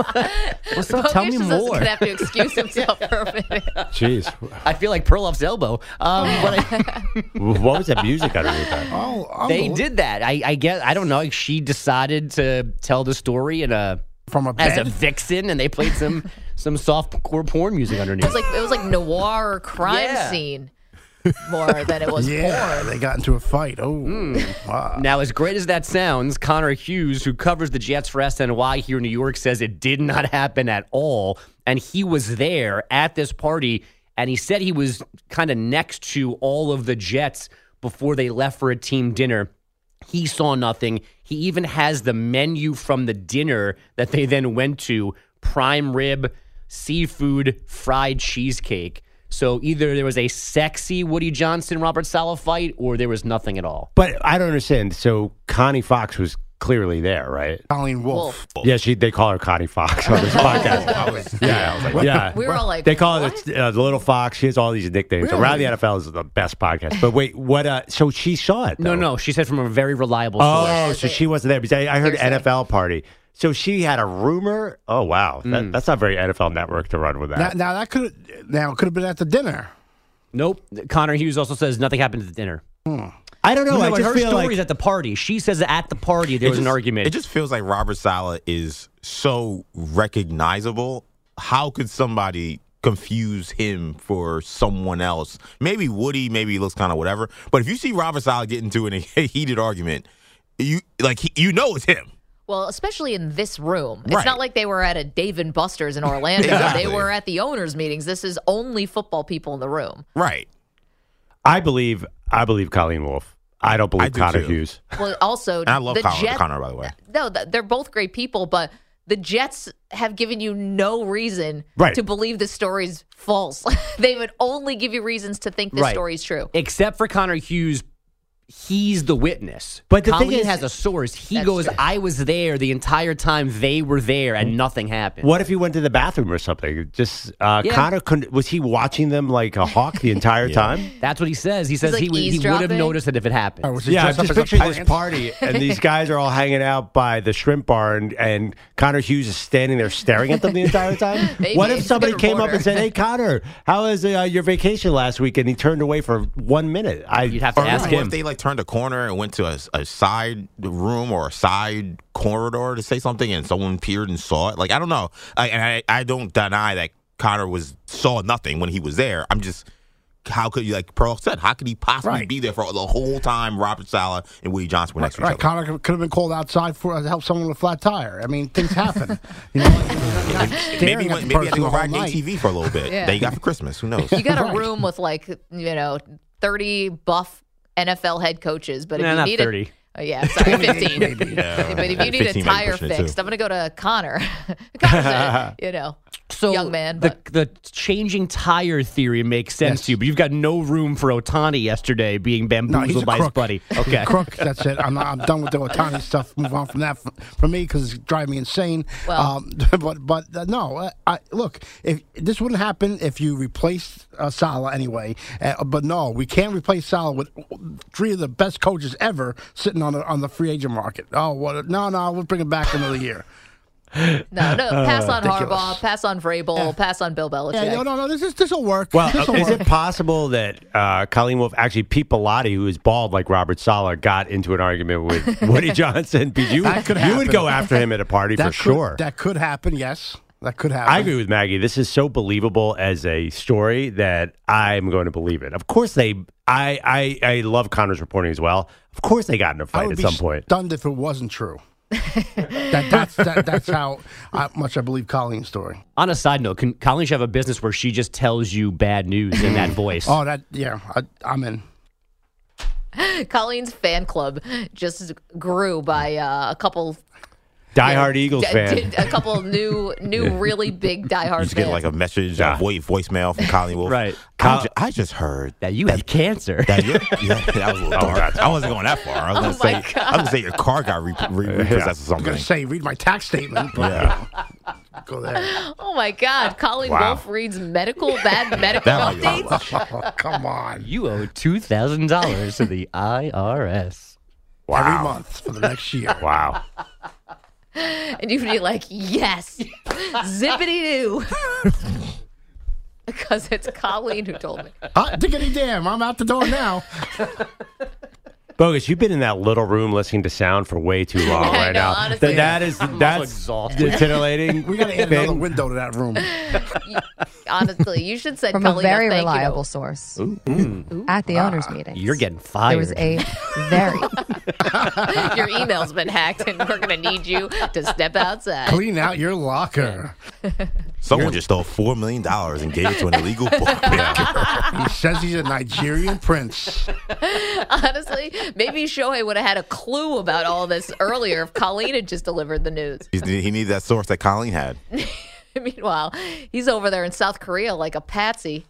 sexy? What's up? Tell me Bogus is more. going to have to excuse himself for a minute. Jeez. I feel like Perloff's elbow. Um, but I, What was that music underneath that? Oh, they unbel- did that. I, I guess I don't know. She decided to tell the story in a from a as a bed. vixen, and they played some some softcore porn music underneath. It was like it was like noir crime Yeah. scene more than it was Yeah, porn. they got into a fight. Oh, wow. Now, as great as that sounds, Connor Hughes, who covers the Jets for S N Y here in New York, says it did not happen at all, and he was there at this party, and he said he was kind of next to all of the Jets before they left for a team dinner. He saw nothing. He even has the menu from the dinner that they then went to: prime rib, seafood, fried cheesecake. So either there was a sexy Woody Johnson, Robert Saleh fight, or there was nothing at all. But I don't understand. So Connie Fox was clearly there, right? Colleen Wolfe. Yeah, she. They call her Connie Fox on this podcast. I was, yeah, I was like, Yeah, We were all like, they call what? her uh, the Little Fox. She has all these nicknames. Really? Around the N F L is the best podcast. But wait, what? Uh, so she saw it? No, Though. no, she said from a very reliable Oh, source. Yeah, so they- she wasn't there because I, I heard Hearsay. N F L party. So she had a rumor. Oh wow, that, Mm. that's not very N F L Network to run with that. Now, now that could now could have been at the dinner. Nope. Connor Hughes also says nothing happened at the dinner. Hmm. I don't know. No, I but just her feel story like is at the party. She says at the party there It was just- an argument. It just feels like Robert Saleh is so recognizable. How could somebody confuse him for someone else? Maybe Woody, maybe he looks kind of whatever. But if you see Robert Saleh get into an, a heated argument, you like he, you know it's him. Well, especially in this room. It's Right. not like they were at a Dave and Buster's in Orlando. Exactly. They were at the owners' meetings. This is only football people in the room. Right. I believe I believe Colleen Wolfe. I don't believe I do Connor too. Hughes. Well, also, And I love the Colin, Jets, Connor, by the way. No, th- they're both great people, but the Jets have given you no reason Right. to believe this story's false. They would only give you reasons to think this Right. story's true. Except for Connor Hughes, he's the witness. But the thing Colleen is- has a source. He That's goes, true. I was there the entire time they were there and nothing happened. What if he went to the bathroom or something? Just uh, Yeah. Connor couldn't. Was he watching them like a hawk the entire time? That's what he says. He says like he, would- he would have eavesdropping? noticed it if it happened. Or was he Yeah, I'm dressed up just as a picturing this plant? party, and these guys are all hanging out by the shrimp bar, and, and Connor Hughes is standing there staring at them the entire time. Maybe. What He's if a somebody good came up reporter. and said, "Hey, Connor, how was uh, your vacation last week?" And he turned away for one minute. I, You'd have to Or ask what him. if they like turned a corner and went to a, a side room or a side corridor to say something, and someone peered and saw it? Like I don't know. I, and I I don't deny that Connor was saw nothing when he was there. I'm just. How could you, like Pearl said, how could he possibly Right. be there for the whole time Robert Saleh and Woody Johnson were next to each Right, other? Connor could could have been called outside for uh, to help someone with a flat tire. I mean, things happen. You know, like, you're not staring Maybe at he the went, maybe he had person to go the whole ride night. A T V for a little bit. Yeah. That he got for Christmas. Who knows? You got a Right. room with like, you know, thirty buff N F L head coaches, but if Nah, you not need thirty. a, oh, yeah, sorry, fifteen. Maybe. Yeah, But if you need a fifteen might be tire pushing it, too. fixed, I'm going to go to Connor. Connor's a, you know, So young man. the But the changing tire theory makes sense Yes. to you, but you've got no room for Otani yesterday being No, he's bamboozled a by his crook. buddy. He's Okay. a crook. That's it. I'm, not, I'm done with the Otani stuff. Move on from that for, for me because it's driving me insane. Well- um, but but uh, no, uh, I, look, if this wouldn't happen if you replaced uh, Saleh anyway. Uh, but no, we can't replace Saleh with three of the best coaches ever sitting on the on the free agent market. Oh, what? No, no, we'll bring him back another year. no, no, pass on ridiculous. Harbaugh, pass on Vrabel, Yeah. pass on Bill Belichick. Yeah, no, no, no. This is this will work. Well, This'll is work. it possible that uh, Colleen Wolfe, actually Pete Pilati, who is bald like Robert Saleh, got into an argument with Woody Johnson? Because you, That could you would happen. go after him at a party That for could- sure. That could happen. Yes, that could happen. I agree with Maggie. This is so believable as a story that I'm going to believe it. Of course, they. I I, I love Connor's reporting as well. Of course, they got in a I fight would at be some point. stunned if it wasn't true. that, that's that, that's how uh, much I believe Colleen's story. On a side note, can Colleen should have a business where she just tells you bad news in that voice. Oh, that yeah, I, I'm in. Colleen's fan club just grew by uh, a couple. Diehard Eagles d- fan. d- a couple new, new, really big diehard You just fans. get like a message, Yeah. a voice, voicemail from Colleen Wolfe. Right. I, ju- I just heard That you have cancer. that, you yeah, that was a little Oh, dark. that's I wasn't going that far. I was Oh, going to my say, God. I was going to say your car got re- re- repossessed or I'm something. gonna say read my tax statement. But, Yeah. go there. Oh my God, Colleen Wow. Wolfe reads medical bad medical That might be updates. Oh, come on. You owe two thousand dollars to the I R S. Wow. Every month for the next year. Wow. And you'd be like, yes, zippity doo. Because it's Colleen who told me. Hot diggity damn! I'm out the door now. Bogus, you've been in that little room listening to sound for way too long I right know, now. honestly. Th- that is that's exhausted. titillating. We gotta add another window to that room. Honestly, you should send From a Colleen very a thank reliable you. source at the owners' meetings. You're getting There fired. was a very Your email's been hacked, and we're going to need you to step outside. Clean out your locker. Someone just stole four million dollars and gave it to an illegal bookmaker. He says he's a Nigerian prince. Honestly, maybe Shohei would have had a clue about all this earlier if Colleen had just delivered the news. He's- he needed that source that Colleen had. Meanwhile, he's over there in South Korea like a patsy.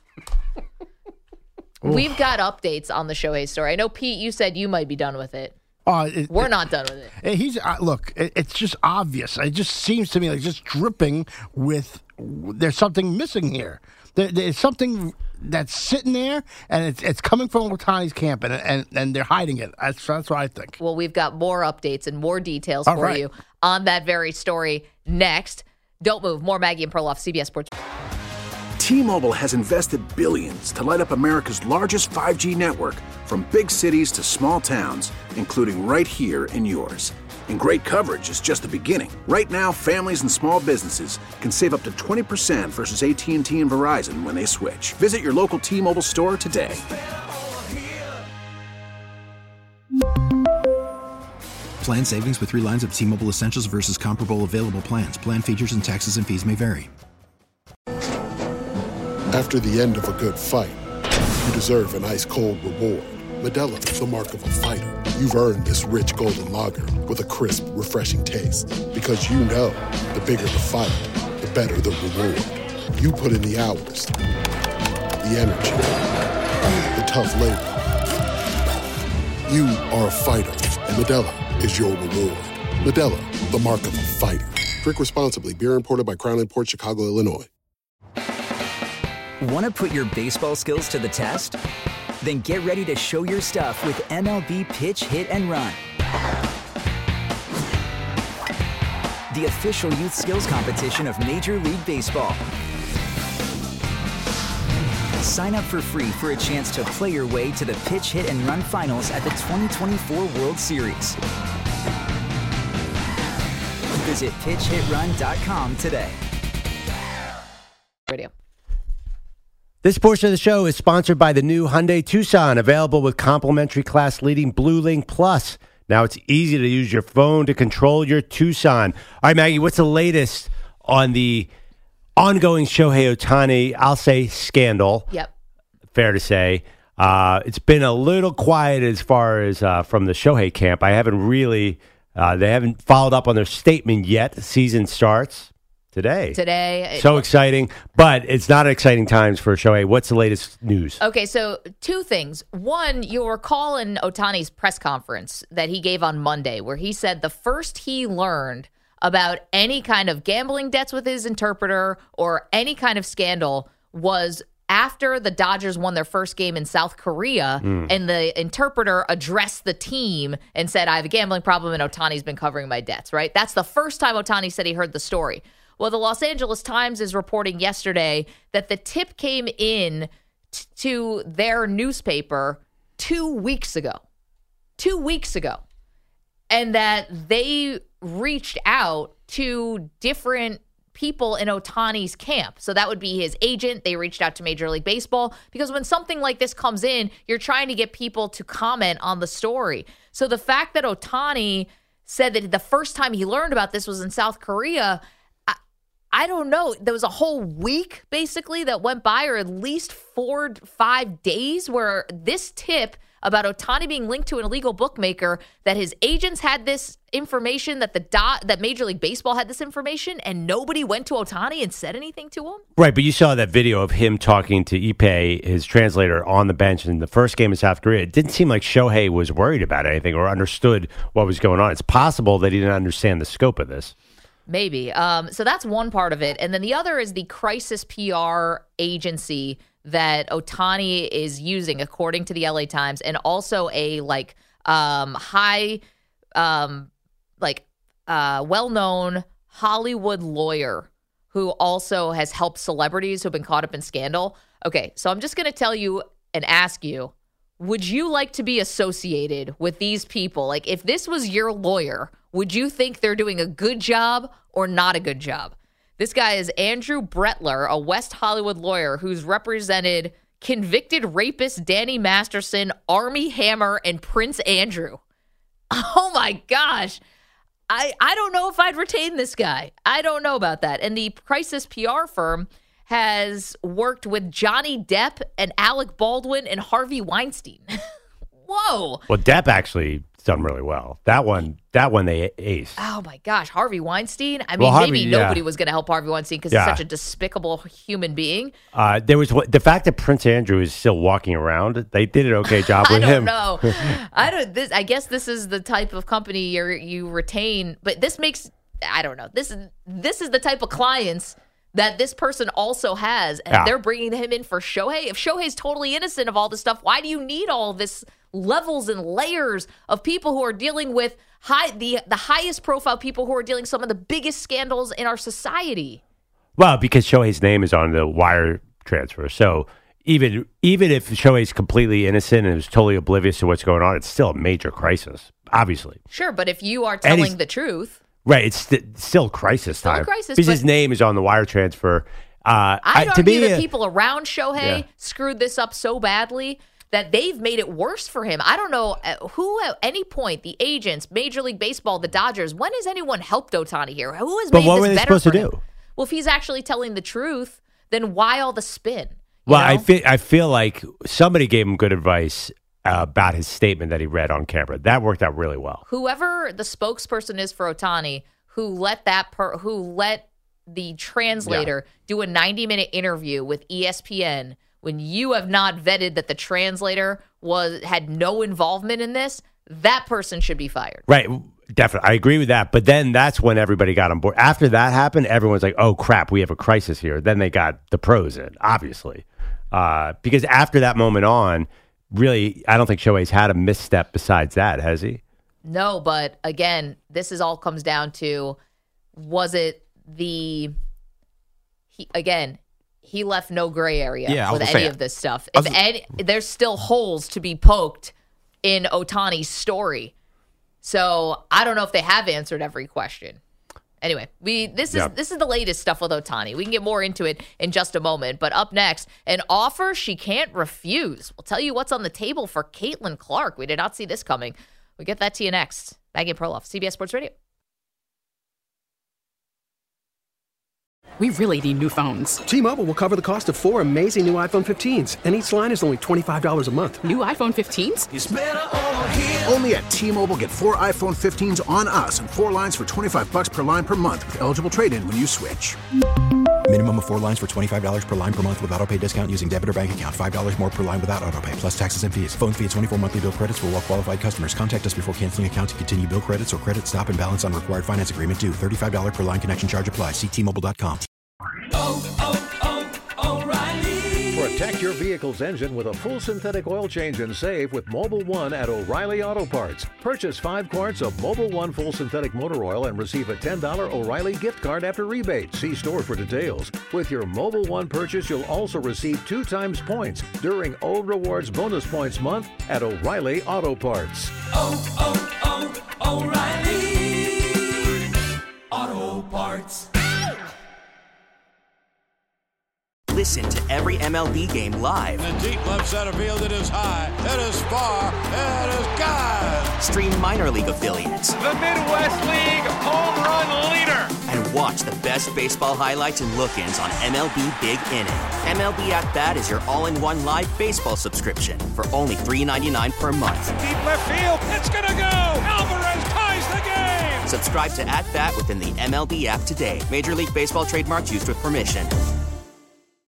We've got updates on the Shohei story. I know, Pete, you said you might be done with it. Uh, it, We're not done with it. it- he's uh, look. It, it's just obvious. It just seems to me like just dripping with. There's something missing here. There, there's something that's sitting there, and it's it's coming from Ohtani's camp, and and, and they're hiding it. That's, that's what I think. Well, we've got more updates and more details All for right. you on that very story next. Don't move. More Maggie and Perloff, C B S Sports. T-Mobile has invested billions to light up America's largest five G network, from big cities to small towns, including right here in yours. And great coverage is just the beginning. Right now, families and small businesses can save up to twenty percent versus A T and T and Verizon when they switch. Visit your local T-Mobile store today. Plan savings with three lines of T-Mobile Essentials versus comparable available plans. Plan features and taxes and fees may vary. After the end of a good fight, you deserve an ice-cold reward. Modelo is the mark of a fighter. You've earned this rich golden lager with a crisp, refreshing taste. Because you know, the bigger the fight, the better the reward. You put in the hours, the energy, the tough labor. You are a fighter, and Modelo is your reward. Modelo, the mark of a fighter. Drink responsibly. Beer imported by Crown Imports, Chicago, Illinois. Want to put your baseball skills to the test? Then get ready to show your stuff with M L B Pitch, Hit, and Run. The official youth skills competition of Major League Baseball. Sign up for free for a chance to play your way to the Pitch, Hit, and Run finals at the twenty twenty-four World Series. Visit pitch hit run dot com today. Radio. This portion of the show is sponsored by the new Hyundai Tucson, available with complimentary class-leading Blue Link Plus. Now it's easy to use your phone to control your Tucson. All right, Maggie, what's the latest on the ongoing Shohei Ohtani, I'll say, scandal? Yep. Fair to say. Uh, it's been a little quiet as far as uh, from the Shohei camp. I haven't really, uh, they haven't followed up on their statement yet. The season starts today. Today. So exciting, but it's not exciting times for Shohei. What's the latest news? Okay, so two things. One, you'll recall in Ohtani's press conference that he gave on Monday, where he said the first he learned about any kind of gambling debts with his interpreter or any kind of scandal was after the Dodgers won their first game in South Korea, mm. and the interpreter addressed the team and said, I have a gambling problem and Ohtani's been covering my debts, right? That's the first time Ohtani said he heard the story. Well, the Los Angeles Times is reporting yesterday that the tip came in t- to their newspaper two weeks ago. Two weeks ago. And that they reached out to different people in Ohtani's camp. So that would be his agent. They reached out to Major League Baseball because when something like this comes in, you're trying to get people to comment on the story. So the fact that Ohtani said that the first time he learned about this was in South Korea, I, I don't know. There was a whole week basically that went by, or at least four, five days where this tip about Ohtani being linked to an illegal bookmaker, that his agents had this information, that the dot, that Major League Baseball had this information, and nobody went to Ohtani and said anything to him? Right, but you saw that video of him talking to Ippei, his translator, on the bench in the first game in South Korea. It didn't seem like Shohei was worried about anything or understood what was going on. It's possible that he didn't understand the scope of this. Maybe. Um, so that's one part of it. And then the other is the crisis P R agency that Ohtani is using, according to the L A Times, and also a like um, high, um, like uh, well-known Hollywood lawyer who also has helped celebrities who've been caught up in scandal. Okay, so I'm just going to tell you and ask you, would you like to be associated with these people? Like, if this was your lawyer, would you think they're doing a good job or not a good job? This guy is Andrew Bretler, a West Hollywood lawyer who's represented convicted rapist Danny Masterson, Armie Hammer, and Prince Andrew. Oh, my gosh. I, I don't know if I'd retain this guy. I don't know about that. And the crisis P R firm has worked with Johnny Depp and Alec Baldwin and Harvey Weinstein. Whoa. Well, Depp actually done really well. That one, that one they aced. Oh my gosh, Harvey Weinstein. I mean, well, Harvey, maybe yeah. nobody was going to help Harvey Weinstein because yeah. he's such a despicable human being. Uh, there was the fact that Prince Andrew is still walking around. They did an okay job with I don't him. know. I don't. This. I guess this is the type of company you you retain. But this makes. I don't know. This is this is the type of clients that this person also has, and Yeah. they're bringing him in for Shohei. If Shohei's totally innocent of all this stuff, why do you need all this levels and layers of people who are dealing with high the the highest profile people who are dealing with some of the biggest scandals in our society? Well, because Shohei's name is on the wire transfer. So even even if Shohei's completely innocent and is totally oblivious to what's going on, it's still a major crisis, obviously. Sure, but if you are And telling he's- the truth, Right, it's st- still crisis Still a time. crisis, because but- his name is on the wire transfer. Uh, I'd I- to argue me, that uh, people around Shohei Yeah. screwed this up so badly that they've made it worse for him. I don't know uh, who at any point, the agents, Major League Baseball, the Dodgers, when has anyone helped Ohtani here? Who has But made what this were they better supposed to for him? do? Well, if he's actually telling the truth, then why all the spin? You Well, know? I feel I feel like somebody gave him good advice uh, about his statement that he read on camera. That worked out really well. Whoever the spokesperson is for Ohtani, who let that per, who let the translator do a ninety minute interview with E S P N when you have not vetted that the translator was had no involvement in this, that person should be fired. Right, definitely. I agree with that. But then that's when everybody got on board. After that happened, everyone's like, oh, crap, we have a crisis here. Then they got the pros in, obviously. Uh, because after that moment on, really, I don't think Shohei's had a misstep besides that, has he? No, but again, this is all comes down to, was it the he again, he left no gray area Yeah, I was with gonna any say, of this stuff. I If was- any, there's still holes to be poked in Ohtani's story. So I don't know if they have answered every question. Anyway, we this is Yeah. this is the latest stuff with Ohtani. We can get more into it in just a moment. But up next, an offer she can't refuse. We'll tell you what's on the table for Caitlin Clark. We did not see this coming. We get that to you next. Maggie Perloff, C B S Sports Radio. We really need new phones. T-Mobile will cover the cost of four amazing new iPhone fifteens, and each line is only twenty-five dollars a month. New iPhone fifteens? It's better over here. Only at T-Mobile, get four iPhone fifteens on us and four lines for twenty-five bucks per line per month with eligible trade-in when you switch. Minimum of four lines for twenty-five dollars per line per month with autopay discount using debit or bank account. five dollars more per line without autopay, plus taxes and fees. Phone fee at twenty-four monthly bill credits for well-qualified customers. Contact us before canceling account to continue bill credits or credit stop and balance on required finance agreement due. thirty-five dollars per line connection charge applies. See T Mobile dot com. Protect your vehicle's engine with a full synthetic oil change and save with Mobile One at O'Reilly Auto Parts. Purchase five quarts of Mobile One full synthetic motor oil and receive a ten dollars O'Reilly gift card after rebate. See store for details. With your Mobile One purchase, you'll also receive two times points during O Rewards Bonus Points Month at O'Reilly Auto Parts. Oh, oh, oh, O'Reilly Auto Parts. Listen to every M L B game live. In the deep left center field, it is high, it is far, it is gone. Stream minor league affiliates. The Midwest League home run leader. And watch the best baseball highlights and look-ins on M L B Big Inning. M L B At Bat is your all-in-one live baseball subscription for only three dollars and ninety-nine cents per month. Deep left field, it's gonna go. Alvarez ties the game. Subscribe to At Bat within the M L B app today. Major League Baseball trademarks used with permission.